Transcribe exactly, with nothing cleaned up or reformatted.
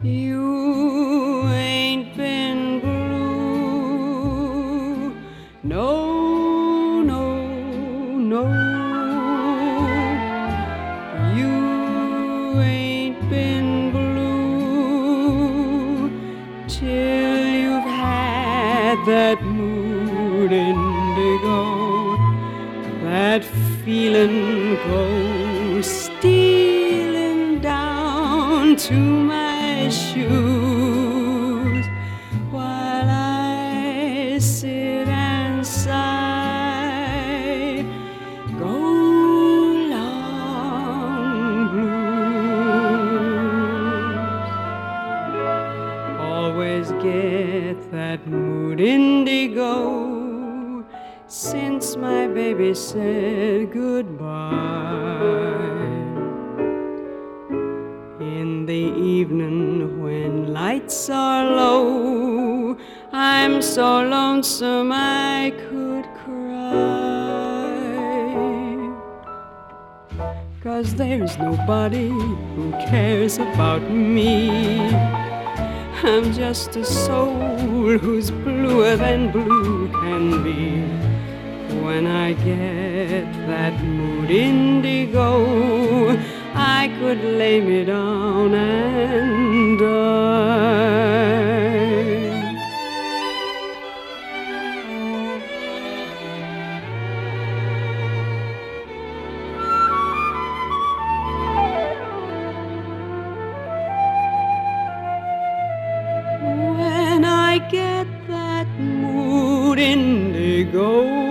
You ain't been blue, no, no, no. You ain't been blue till you've had that mood indigo, that feeling goes stealing down to my shoes while I sit and sigh. Go long blues. Always get that mood indigo since my baby said goodbye. In the evening when lights are low, I'm so lonesome I could cry. 'Cause there's nobody who cares about me. I'm just a soul who's bluer than blue can be. When I get that mood indigo, I could lay me down and die. When I get that mood indigo,